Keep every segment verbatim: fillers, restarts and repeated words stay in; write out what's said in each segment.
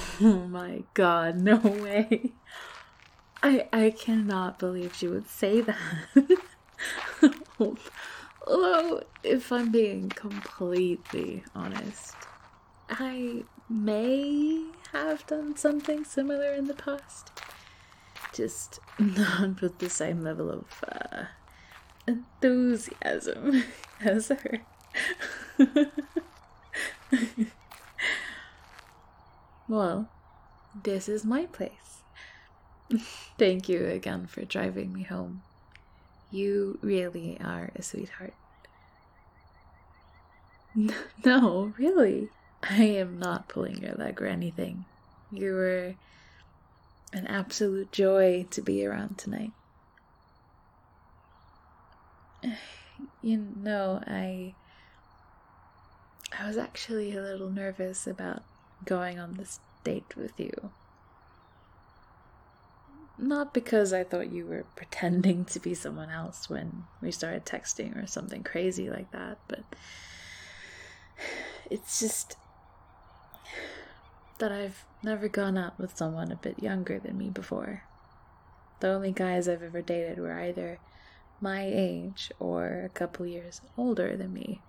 Oh my god, no way. I I cannot believe she would say that. Although, if I'm being completely honest, I may have done something similar in the past. Just not with the same level of uh, enthusiasm as her. Well, this is my place. Thank you again for driving me home. You really are a sweetheart. No, really. I am not pulling your leg or anything. You were an absolute joy to be around tonight. You know, I... I was actually a little nervous about going on this date with you. Not because I thought you were pretending to be someone else when we started texting or something crazy like that, but it's just that I've never gone out with someone a bit younger than me before. The only guys I've ever dated were either my age or a couple years older than me.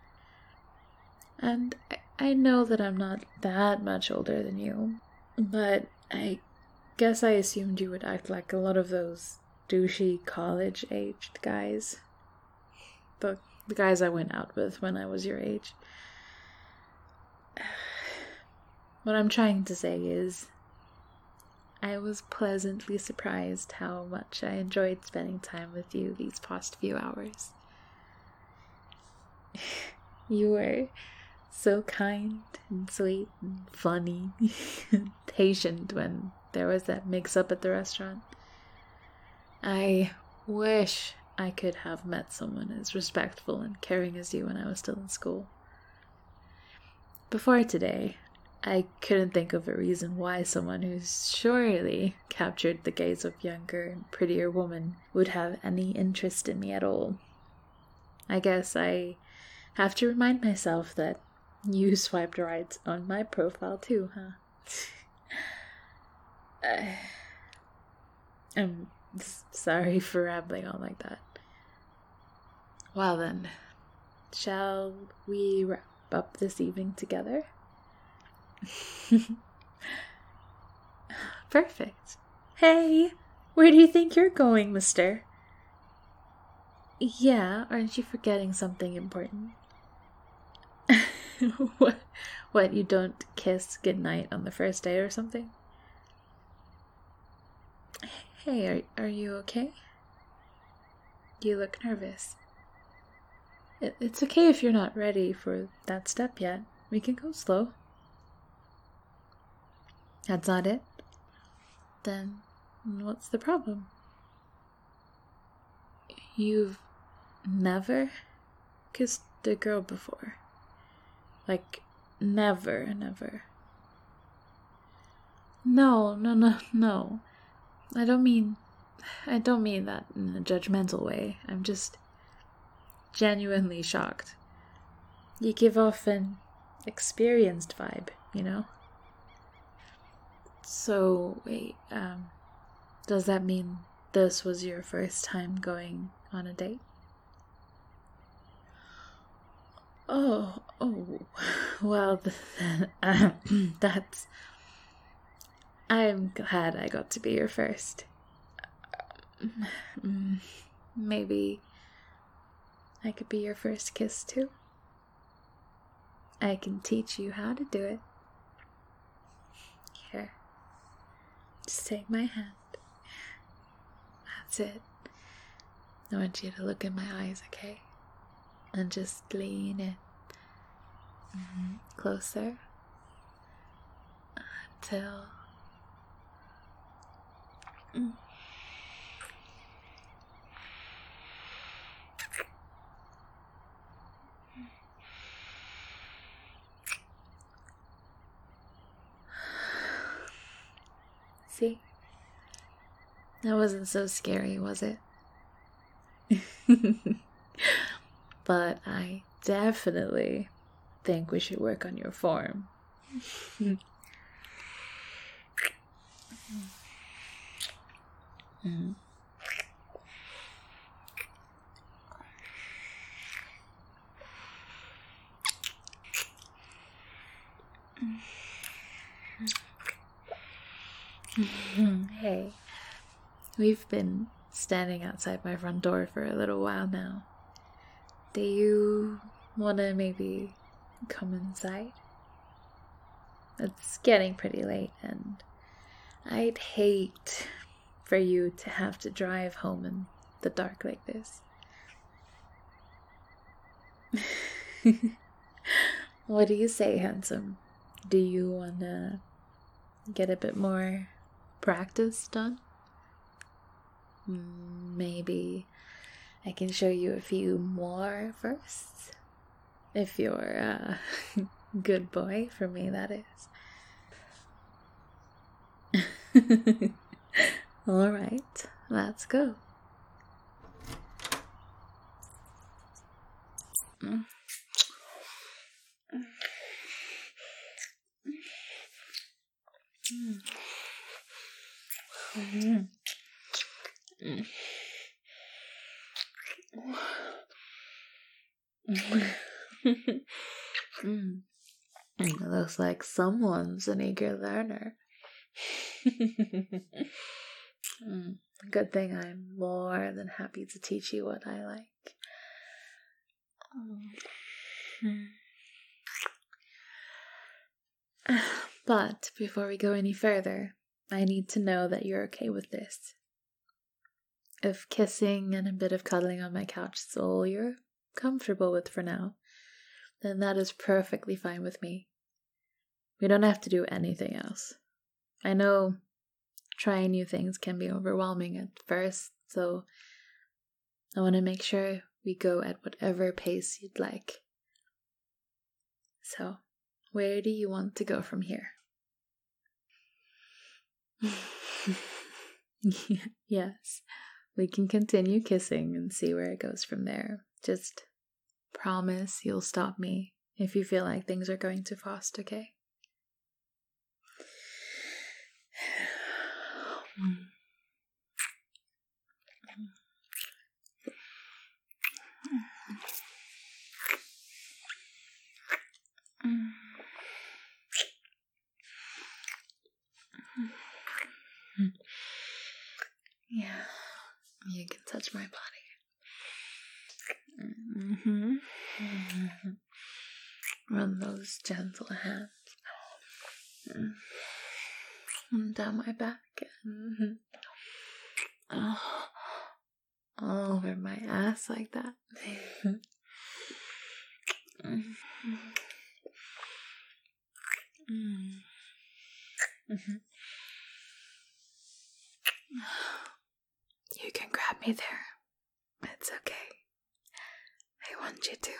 And I know that I'm not that much older than you, but I guess I assumed you would act like a lot of those douchey college-aged guys. The, the guys I went out with when I was your age. What I'm trying to say is, I was pleasantly surprised how much I enjoyed spending time with you these past few hours. You were so kind and sweet and funny and patient when there was that mix-up at the restaurant. I wish I could have met someone as respectful and caring as you when I was still in school. Before today, I couldn't think of a reason why someone who's surely captured the gaze of younger and prettier women would have any interest in me at all. I guess I have to remind myself that you swiped right on my profile too, huh? uh, I'm sorry for rambling on like that. Well then, shall we wrap up this evening together? Perfect. Hey, where do you think you're going, mister? Yeah, aren't you forgetting something important? What? What, you don't kiss goodnight on the first day or something? Hey, are, are you okay? You look nervous. It, it's okay if you're not ready for that step yet. We can go slow. That's not it? Then what's the problem? You've never kissed a girl before? Like, never, never. No, no, no, no. I don't mean... I don't mean that in a judgmental way. I'm just genuinely shocked. You give off an experienced vibe, you know? So, wait, um, does that mean this was your first time going on a date? Oh, oh, well, then, uh, that's... I'm glad I got to be your first. Um, maybe I could be your first kiss, too? I can teach you how to do it. Here. Just take my hand. That's it. I want you to look in my eyes, okay? And just lean in. Mm-hmm. Closer. Until... Mm. See? That wasn't so scary, was it? But I definitely think we should work on your form. Mm. Hey, we've been standing outside my front door for a little while now. Do you want to maybe come inside? It's getting pretty late, and I'd hate for you to have to drive home in the dark like this. What do you say, handsome? Do you want to get a bit more practice done? Maybe I can show you a few more first. If you're a good boy for me, that is. Alright, let's go. Mm. Mm. Mm. Mm. It looks like someone's an eager learner. mm. Good thing I'm more than happy to teach you what I like. Mm. But before we go any further, I need to know that you're okay with this. If kissing and a bit of cuddling on my couch is all you're comfortable with for now, then that is perfectly fine with me. We don't have to do anything else. I know trying new things can be overwhelming at first, so I want to make sure we go at whatever pace you'd like. So, where do you want to go from here? Yes, we can continue kissing and see where it goes from there. Just promise you'll stop me if you feel like things are going too fast, okay? Yeah, you can touch my body. Mm-hmm. Mm-hmm. Run those gentle hands mm-hmm. down my back. Mm-hmm. Oh, all over my ass like that. Mm-hmm. Mm-hmm. You can grab me there. It's okay. I want you to.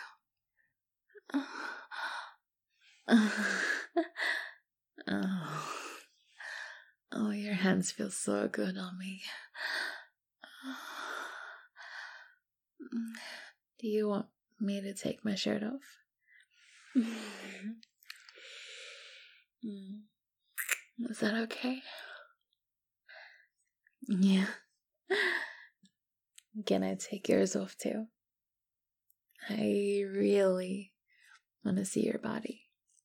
Oh. Oh, your hands feel so good on me. Do you want me to take my shirt off? Is that okay? Yeah. Can I take yours off too? I really want to see your body.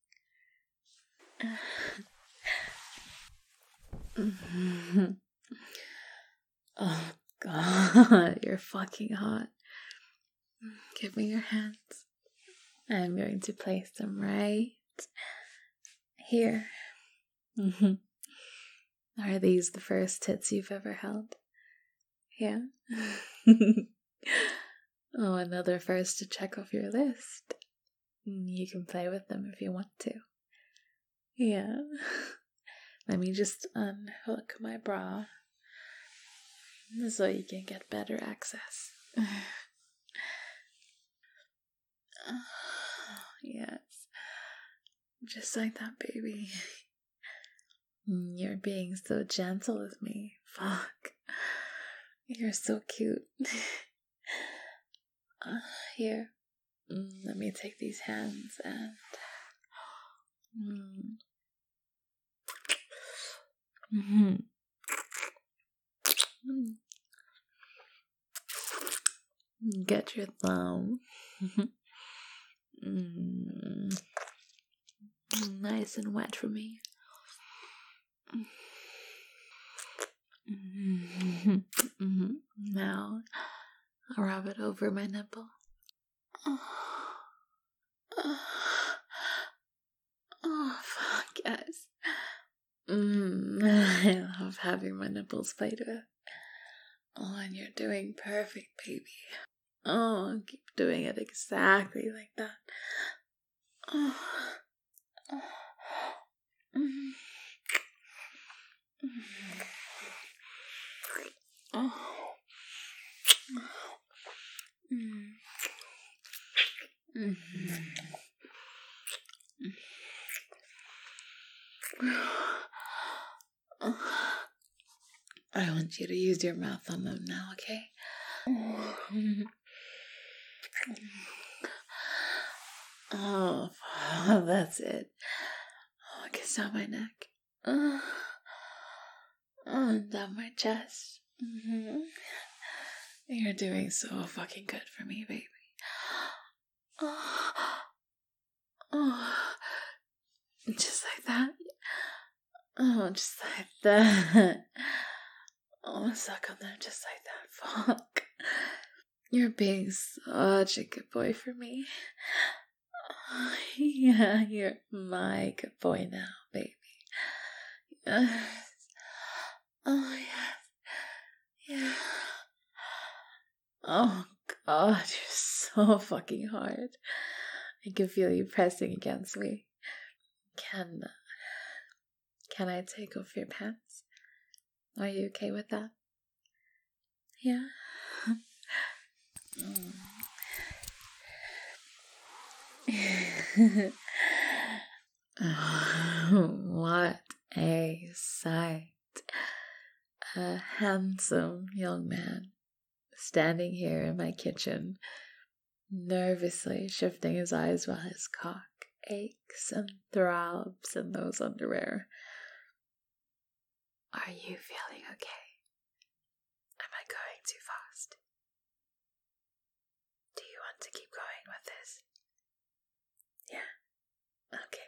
Oh God, you're fucking hot. Give me your hands. I'm going to place them right here. Are these the first tits you've ever held? Yeah. Oh, another first to check off your list. You can play with them if you want to. Yeah. Let me just unhook my bra so you can get better access. Yes. Just like that, baby. You're being so gentle with me. Fuck. You're so cute. uh, here. Let me take these hands and... Mm. Mm-hmm. Get your thumb. mm. Nice and wet for me. Mm-hmm. Mm-hmm. Now, I'll rub it over my nipple. Oh, oh, oh fuck, yes. Mm, I love having my nipples played with. Oh, and you're doing perfect, baby. Oh, keep doing it exactly like that. Oh, oh. Mm. Oh. Mm. Mm. I want you to use your mouth on them now, okay? Oh, that's it. Oh, kiss down my neck. Oh, and down my chest. Mm-hmm. You're doing so fucking good for me, baby. Oh, oh, just like that. Oh, just like that. Oh, suck on them just like that. Fuck. You're being such a good boy for me. Oh, yeah, you're my good boy now, baby. Yes. Oh, yes. Yeah. Oh, God, you're so fucking hard. I can feel you pressing against me. Can, can I take off your pants? Are you okay with that? Yeah? What a sight. A handsome young man standing here in my kitchen, nervously shifting his eyes while his cock aches and throbs in those underwear. Are you feeling okay? Am I going too fast? Do you want to keep going with this? Yeah? Okay.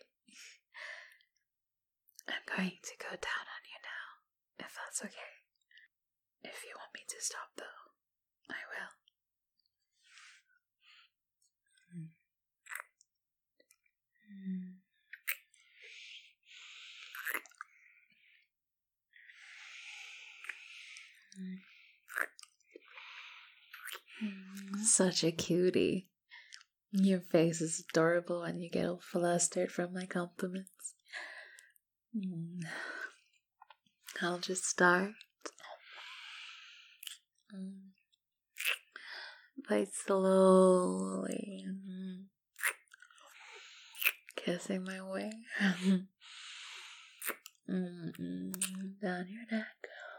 I'm going to go down on you now, if that's okay. If you want me to stop, though, I will. Mm. Such a cutie. Your face is adorable when you get all flustered from my compliments. Mm. I'll just start mm. by slowly mm. kissing my way mm-mm. down your neck.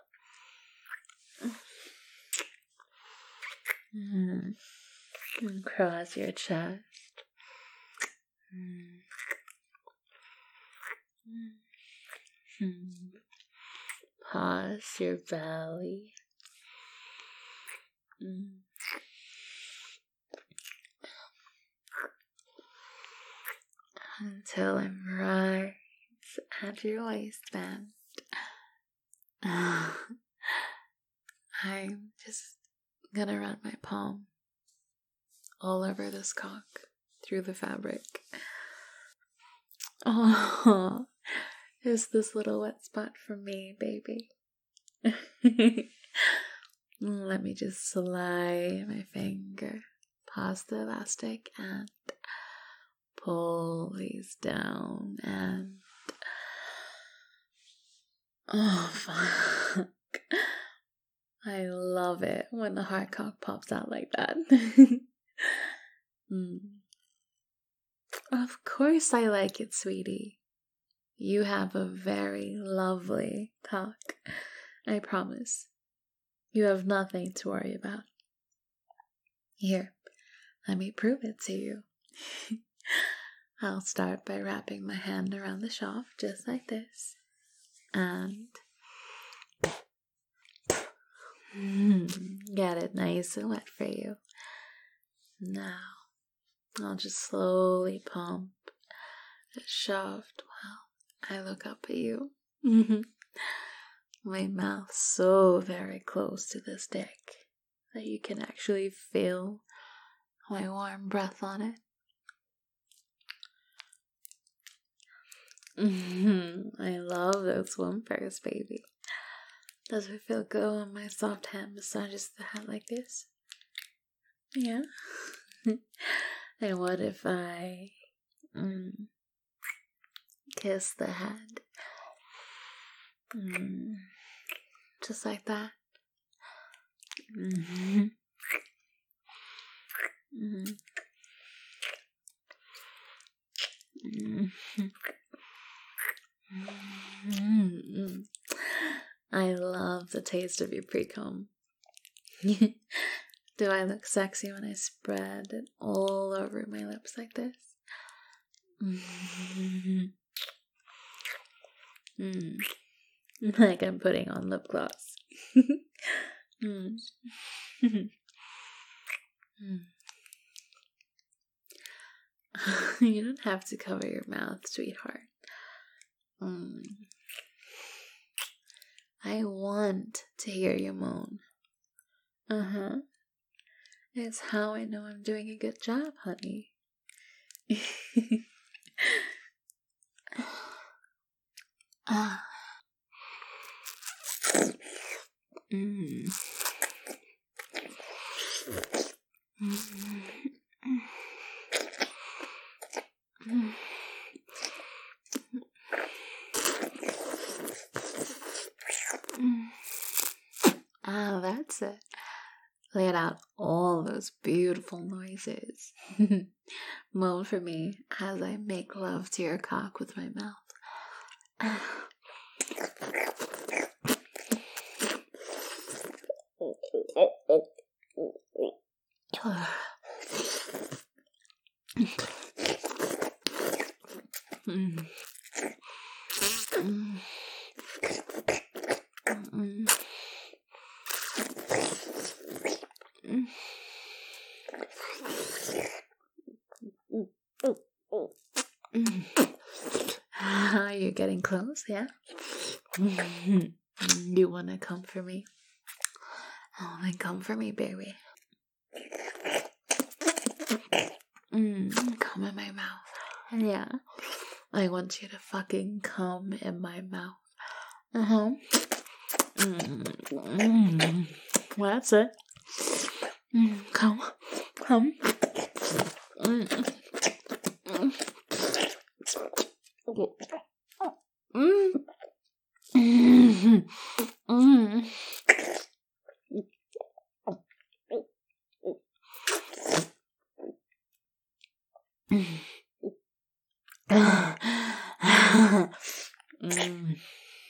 Mm. Across your chest. Mm. Mm. Pause your belly. Mm. Until I'm right at your waistband. I'm just gonna run my palm all over this cock through the fabric. Oh, is this little wet spot for me, baby? Let me just slide my finger past the elastic and pull these down and oh fuck. I love it when the hard cock pops out like that. mm. Of course I like it, sweetie. You have a very lovely cock. I promise. You have nothing to worry about. Here, let me prove it to you. I'll start by wrapping my hand around the shaft just like this. And Get it nice and wet for you. Now, I'll just slowly pump the shaft while I look up at you. My mouth so very close to this dick that you can actually feel my warm breath on it. I love those whimpers, baby. Does it feel good when my soft hand massages the head like this? Yeah. And what if I mm, kiss the head? Mm, just like that. Mm-hmm. Mm-hmm. Mm-hmm. Mm-hmm. I love the taste of your pre-cum. Do I look sexy when I spread it all over my lips like this? Mm-hmm. Mm. Like I'm putting on lip gloss. mm. mm. You don't have to cover your mouth, sweetheart. Mm. I want to hear you moan. Uh-huh. It's how I know I'm doing a good job, honey. Ah. Mm. Mm. Mm. Ah, that's it. Let out all those beautiful noises. Moan for me as I make love to your cock with my mouth. Mm. Mm. Mm. Mm. Are you getting close? Yeah? You want to come for me? Oh, then come for me, baby. Mm, come in my mouth. Yeah. I want you to fucking come in my mouth. Uh-huh. Mm, mm, that's it. Mm, come. Come. Mm, mm, mm, mm, mm. Mm.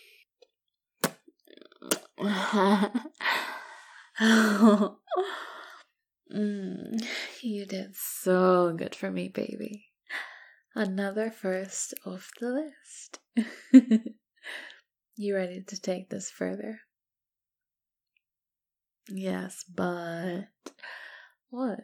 mm, you did so good for me, baby. Another first off the list. You ready to take this further? Yes, but what?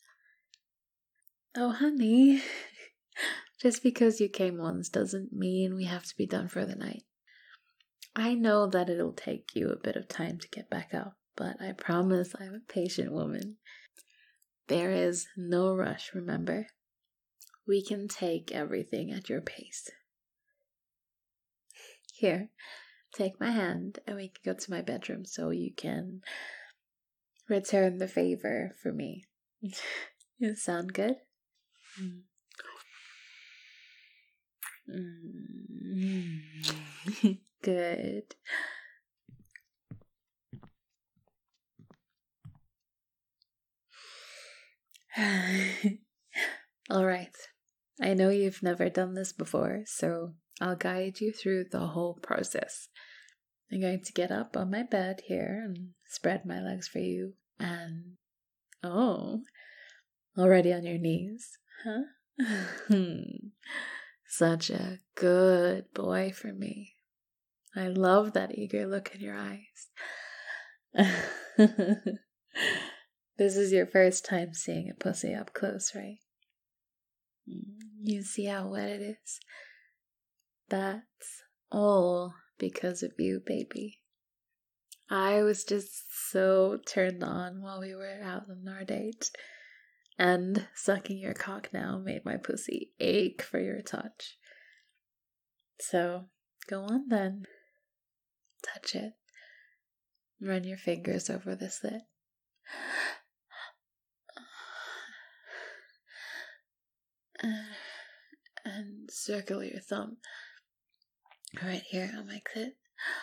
Oh, honey. Just because you came once doesn't mean we have to be done for the night. I know that it'll take you a bit of time to get back up, but I promise I'm a patient woman. There is no rush, remember? We can take everything at your pace. Here, take my hand and we can go to my bedroom so you can return the favor for me. It sound good? Mm. Mm. Good. All right. I know you've never done this before, so I'll guide you through the whole process. I'm going to get up on my bed here and spread my legs for you. And, oh, already on your knees, huh? Such a good boy for me. I love that eager look in your eyes. This is your first time seeing a pussy up close, right? You see how wet it is? That's all because of you, baby. I was just so turned on while we were out on our date, and sucking your cock now made my pussy ache for your touch. So, go on then. Touch it. Run your fingers over the slit. And circle your thumb right here on my clit.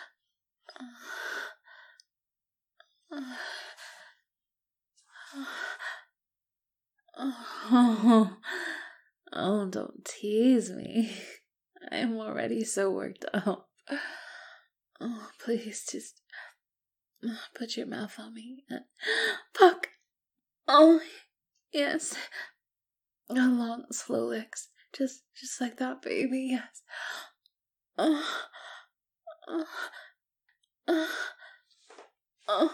Oh, oh, don't tease me. I'm already so worked up. Oh, please just put your mouth on me. Fuck. Oh, yes. A long, slow licks. Just, just like that, baby. Yes. Oh, oh, oh, oh.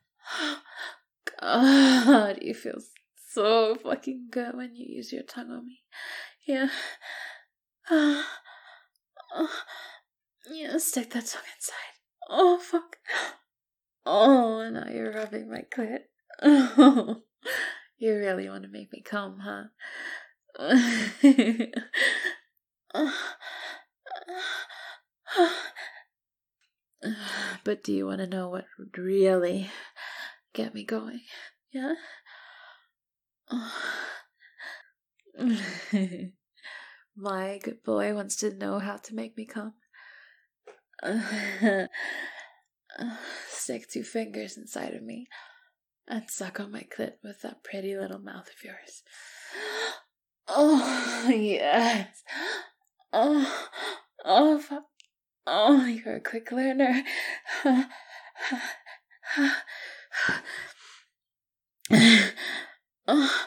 God, you feel so fucking good when you use your tongue on me. Yeah. Uh, uh, yeah, stick that tongue inside. Oh, fuck. Oh, now you're rubbing my clit. Oh, you really want to make me come, huh? But do you want to know what would really get me going? Yeah? My good boy wants to know how to make me come. Stick two fingers inside of me and suck on my clit with that pretty little mouth of yours. Oh, yes. Oh, oh, fuck. Oh, you're a quick learner. Oh.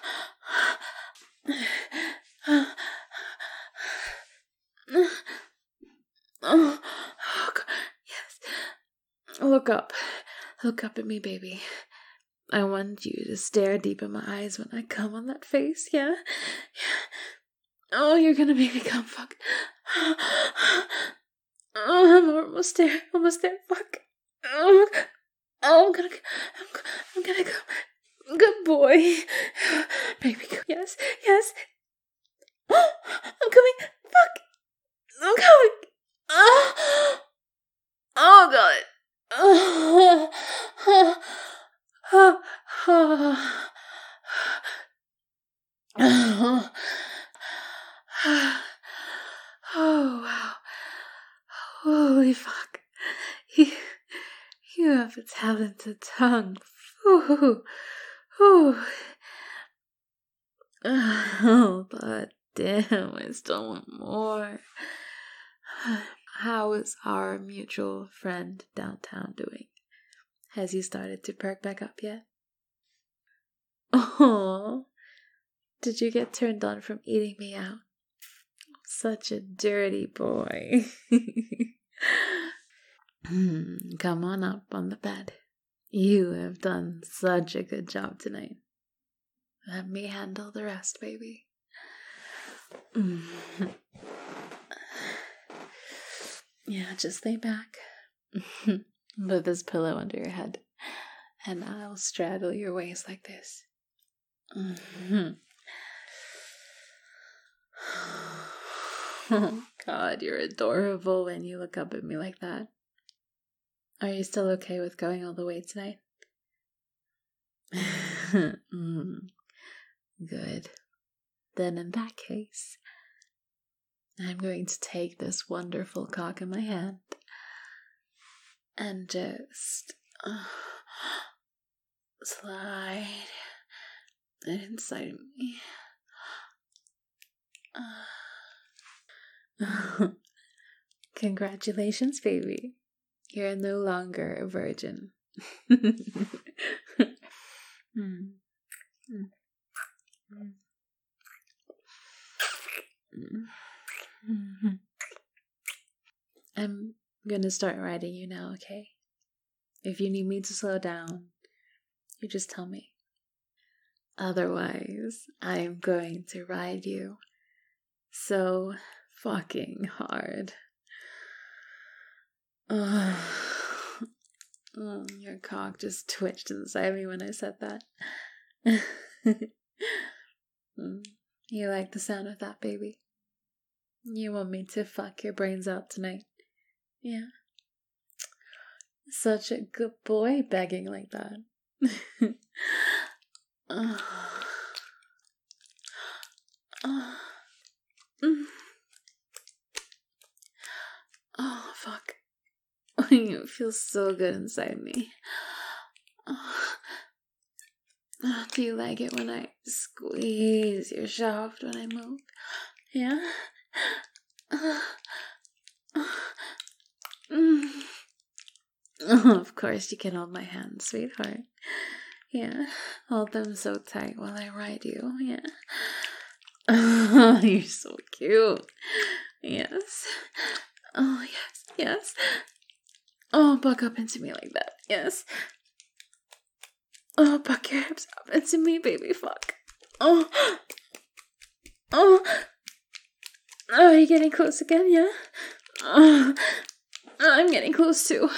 Oh, oh God. Yes. Look up. Look up at me, baby. I want you to stare deep in my eyes when I come on that face, yeah? Yeah. Oh, you're gonna make me come, fuck. Oh, I'm almost there, almost there, fuck. Oh, oh I'm gonna, I'm, I'm gonna go. Good boy. Baby, go. Yes, yes. I'm coming, fuck. I'm coming. Oh, oh God. Oh, oh, oh, oh. Oh, oh wow. Holy fuck. You, you have a talented tongue. Ooh, ooh. Oh, but damn, I still want more. How is our mutual friend downtown doing? Has he started to perk back up yet? Oh, did you get turned on from eating me out? Such a dirty boy. Come on up on the bed. You have done such a good job tonight. Let me handle the rest, baby. Yeah, just lay back. Put this pillow under your head, and I'll straddle your waist like this. Oh, God, you're adorable when you look up at me like that. Are you still okay with going all the way tonight? mm, good. Then in that case, I'm going to take this wonderful cock in my hand and just uh, slide it inside of me. Uh, Congratulations, baby. You're no longer a virgin. mm. Mm. Mm. Mm-hmm. I'm gonna start riding you now, okay? If you need me to slow down, you just tell me. Otherwise, I am going to ride you so fucking hard. Ugh. Oh, your cock just twitched inside me when I said that. You like the sound of that, baby? You want me to fuck your brains out tonight? Yeah. Such a good boy begging like that. Oh. Oh. Mm. Oh, fuck. It feels so good inside me. Oh. Oh, do you like it when I squeeze your shaft when I move? Yeah? Oh. Mm. Oh, of course you can hold my hand, sweetheart. Yeah, hold them so tight while I ride you. Yeah. Oh, you're so cute. Yes. Oh, yes, yes. Oh, buck up into me like that. Yes. Oh, buck your hips up into me, baby. Fuck. Oh. Oh. Oh, are you getting close again? Yeah? Oh. I'm getting close too.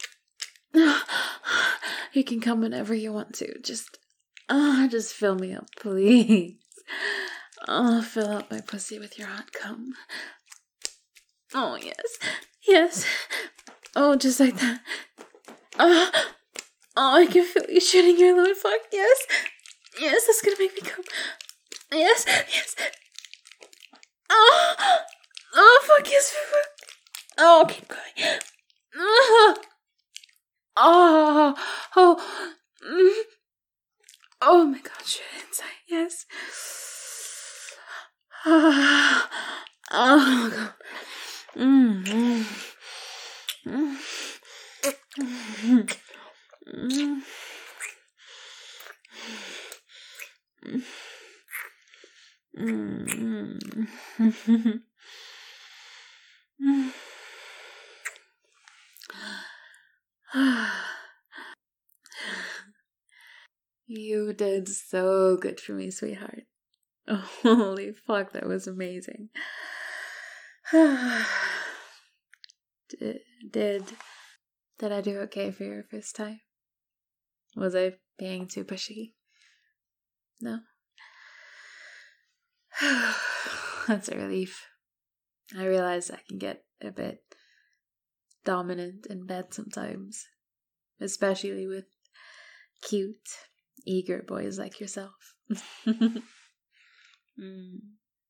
You can come whenever you want to. Just, oh, just fill me up, please. Oh, fill up my pussy with your hot cum. Oh, yes. Yes. Oh, just like that. Oh, oh, I can feel you shooting your load. Fuck, yes. Yes, that's gonna make me come. Yes, yes. Oh, oh, fuck, yes. Oh, keep going. Oh, oh, oh, mm. Oh my god, shit inside, yes. Oh, oh god. Mm, mm, mm, mm, mm, mm, mm, mm. You did so good for me, sweetheart. Oh, holy fuck, that was amazing. did, did did I do okay for your first time? Was I being too pushy? No? That's a relief. I realize I can get a bit dominant in bed sometimes, especially with cute, eager boys like yourself. mm.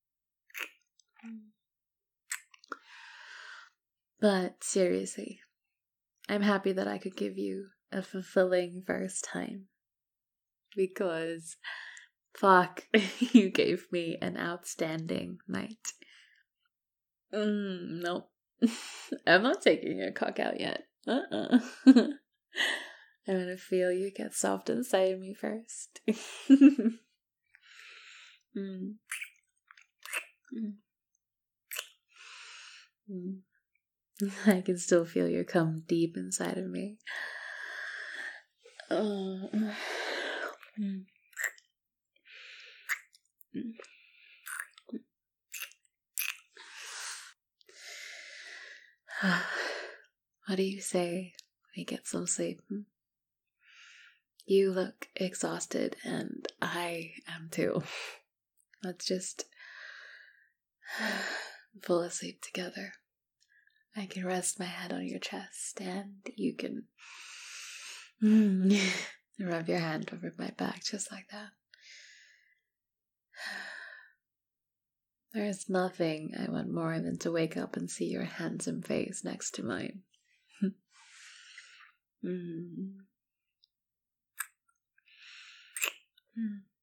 But seriously, I'm happy that I could give you a fulfilling first time. Because, fuck, you gave me an outstanding night. Mm, nope. I'm not taking your cock out yet. Uh-uh. I'm gonna feel you get soft inside of me first. mm. Mm. Mm. I can still feel your cum deep inside of me. Oh. Mm. Mm. What do you say we get some sleep? Hmm? You look exhausted, and I am too. Let's just fall asleep together. I can rest my head on your chest, and you can mm, rub your hand over my back just like that. There's nothing I want more than to wake up and see your handsome face next to mine. mm. Mm.